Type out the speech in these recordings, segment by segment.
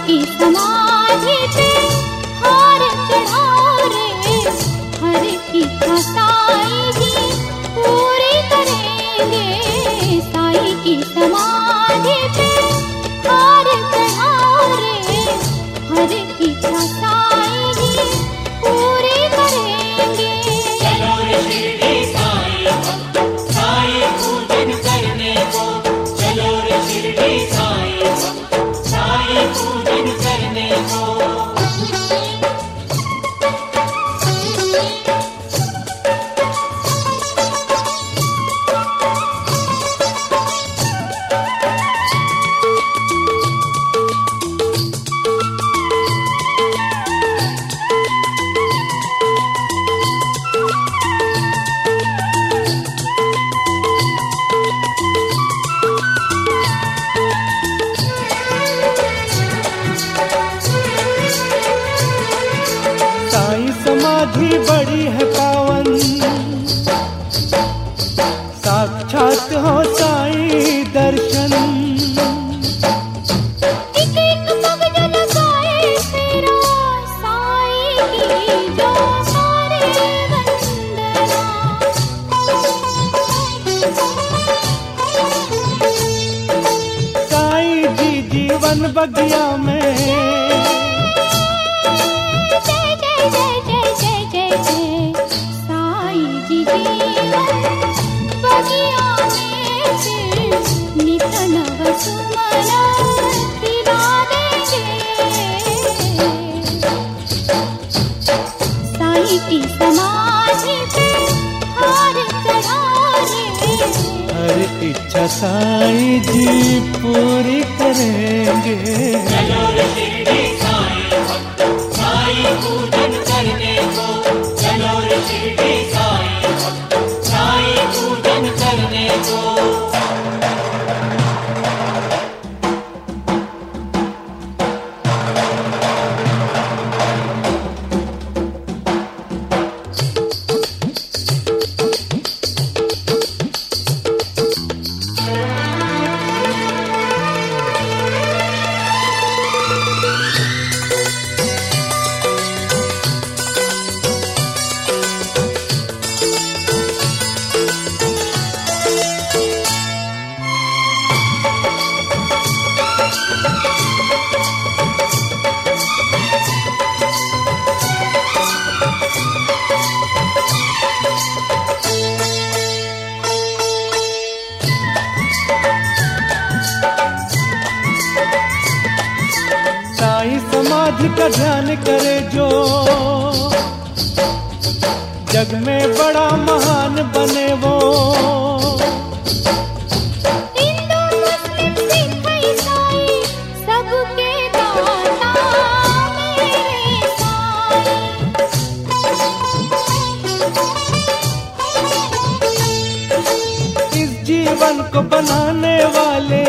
की समाधि पे हार चढ़ाओ रे, हर इच्छा साईं जी पूरी करेंगे। साईं की समाधि पे हार चढ़ाओ रे, हर इच्छा साईं जी पूरी करेंगे। चलो रे शिरडी साईं भक्त, साईं पूजन करने को। चलो रे शिरडी साईं भक्त, साईं पूजन करने को। समाधि बड़ी है पावन, साक्षात हो साईं दर्शन। एक एक पग जो लगाए तेरा साईं की जो सारे वंदना। साईं जी जीवन बगिया में, साईं की समाधि पे हार चढ़ाओ रे, हर इच्छा साईं जी पूरी करेंगे। चलो रे शिरडी साईं भक्त, साईं पूजन करने को। चलो रे शिरडी साईं भक्त, साईं पूजन करने को। समाधि का ध्यान करे जो, जग में बड़ा महान बने वो। हिंदू मुस्लिम सिख ईसाई सबके दाता मेरे साईं। इस जीवन को बनाने वाले,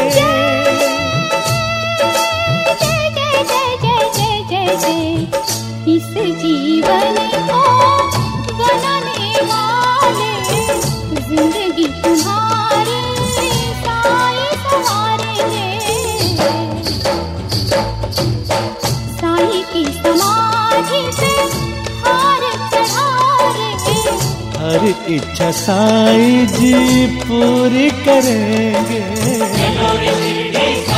इस जीवन को बनाने वाले, जिंदगी तुम्हारी साईं संवारेंगे। साईं की समाधि पे हार चढ़ाओ रे, हर इच्छा साईं जी पूरी करेंगे। चलो रे शिरडी